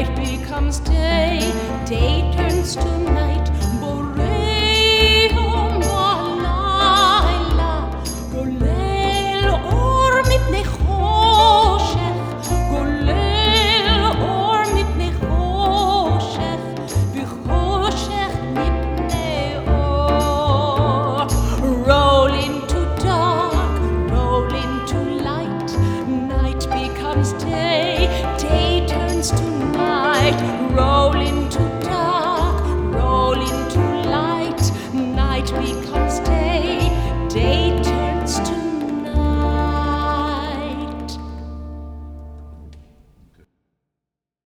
night becomes day, day turns to night. Boreum balayla, golel or mipnei choshech, golel or mipnei choshech, v'choshech mipnei or. Roll into dark, roll into light. Night becomes day, day turns to night.